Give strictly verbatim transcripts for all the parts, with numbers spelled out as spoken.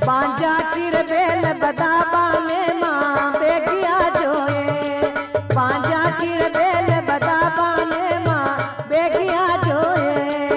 पांजा किर बेल बदाबा में माँ बेगिया जोए, पांजा किर बेल बदाबा में माँ बेगिया जोए।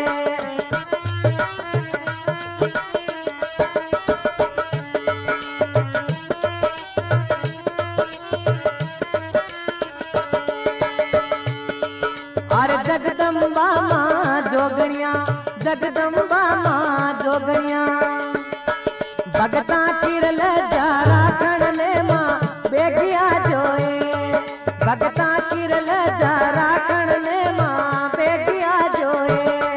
अरे जगदम्बा माँ जोगणिया, जगदम्बा माँ जोगणिया, भगता किरल जा राखण ने माँ बेगिया जोए, भगता किरल जा राखण ने माँ बेगिया जोए।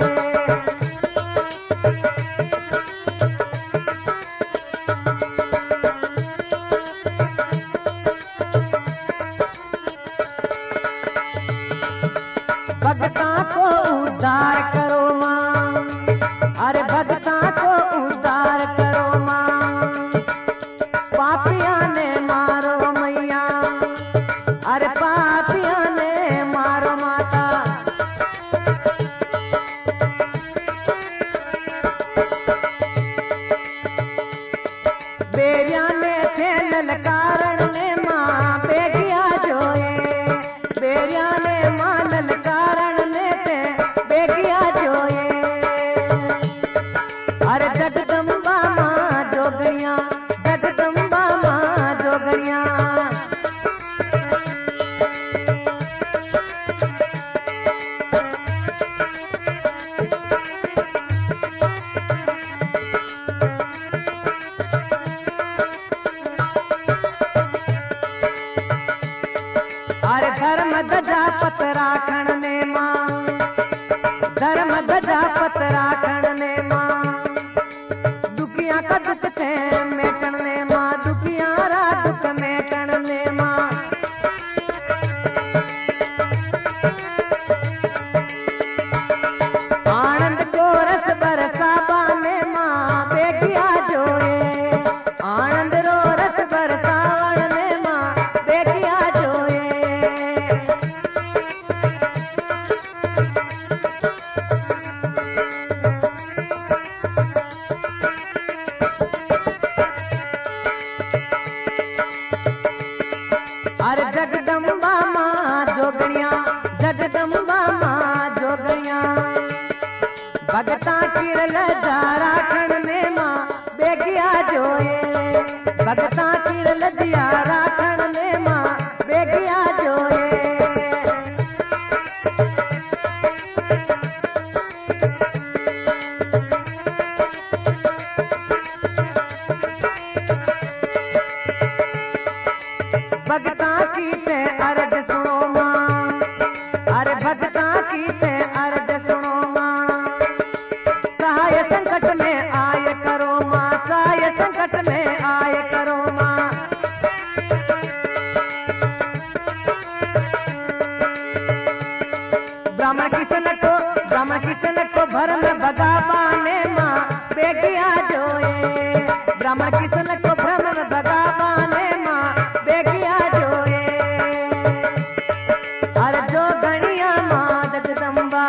भगता को उद्धार करो माँ, अरे भगता को उद्धार करो माँ, पापिया ने मारो मैया, अरे पापिया ने मारो माता। बेरिया ने थे ललकारण ने माँ बेगिया जोए, बेरिया ने माँ ललकारण ने थे बेगिया जोए। अरे जगदम्बा माँ जोगणिया, जगदम्बा माँ जोगणिया, अरे धर्म ध्वजा पतराखण ने माँ, धर्म ध्वजा पतराखण ने माँ, दुखिया का दुख थे मेटन ने माँ, दुखिया रा दुख मेटन ने माँ। आनंद को रस बरसावा ने माँ बेगिया जोए, आनंद रो रस बरसावन ने माँ बेगिया जोए। अरे जगदम्बा माँ जोगणिया, जगदम्बा माँ जोगणिया, भगता किरल जा राखण ने माँ बेगिया जोए, भगता किरल जा राखण ने माँ बेगिया जोए। भगता की ते अर्ज सुनो माँ, अरे भगता की ते अर्ज सुनो माँ, सहाय संकट में आय करो माँ, सहाय संकट में आय करो माँ। ब्राह्मण किशन को, ब्राह्मण किशन को भरम भगावा ने माँ बेगिया जोए, ब्राह्मण किशन को भ्रम भगावा ने माँ बेगिया जोए। अरे जोगणिया माँ जगदम्बा,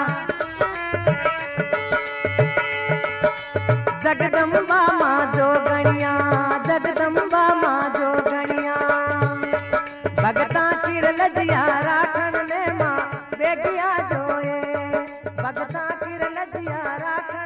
जगदम्बा माँ जोगणिया, जगदम्बा माँ जोगणिया, भगता किरल जिया राखण ने माँ बेगिया जोए, भगता किरल जिया राखण